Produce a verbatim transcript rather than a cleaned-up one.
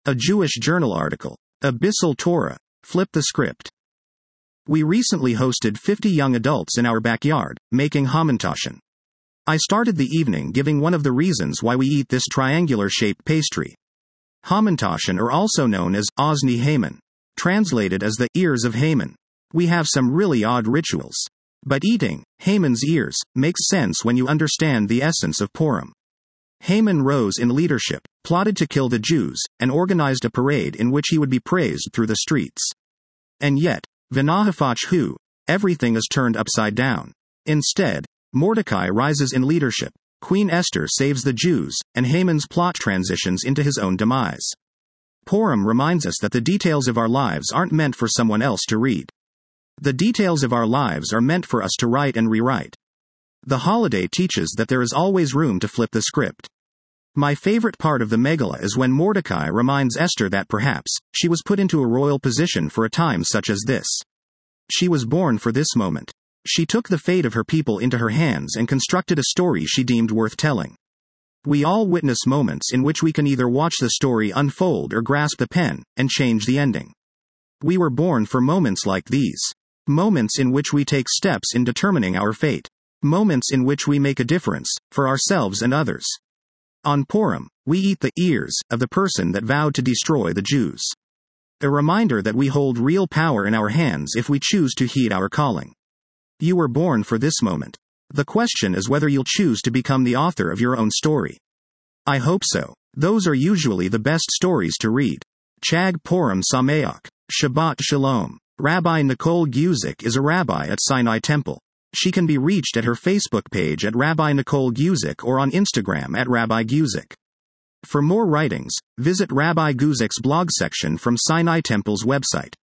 A Jewish journal article. Abyssal Torah. Flip the script. We recently hosted fifty young adults in our backyard, making hamantaschen. I started the evening giving one of the reasons why we eat this triangular-shaped pastry. Hamantaschen are also known as Ozni Haman, translated as the ears of Haman. We have some really odd rituals. But eating Haman's ears makes sense when you understand the essence of Purim. Haman rose in leadership, plotted to kill the Jews, and organized a parade in which he would be praised through the streets. And yet, v'nahafach hu, everything is turned upside down. Instead, Mordecai rises in leadership, Queen Esther saves the Jews, and Haman's plot transitions into his own demise. Purim reminds us that the details of our lives aren't meant for someone else to read. The details of our lives are meant for us to write and rewrite. The holiday teaches that there is always room to flip the script. My favorite part of the Megillah is when Mordecai reminds Esther that perhaps she was put into a royal position for a time such as this. She was born for this moment. She took the fate of her people into her hands and constructed a story she deemed worth telling. We all witness moments in which we can either watch the story unfold or grasp the pen and change the ending. We were born for moments like these. Moments in which we take steps in determining our fate. Moments in which we make a difference, for ourselves and others. On Purim, we eat the ears of the person that vowed to destroy the Jews. A reminder that we hold real power in our hands if we choose to heed our calling. You were born for this moment. The question is whether you'll choose to become the author of your own story. I hope so. Those are usually the best stories to read. Chag Purim Sameach. Shabbat Shalom. Rabbi Nicole Guzik is a rabbi at Sinai Temple. She can be reached at her Facebook page at Rabbi Nicole Guzik or on Instagram at Rabbi Guzik. For more writings, visit Rabbi Guzik's blog section from Sinai Temple's website.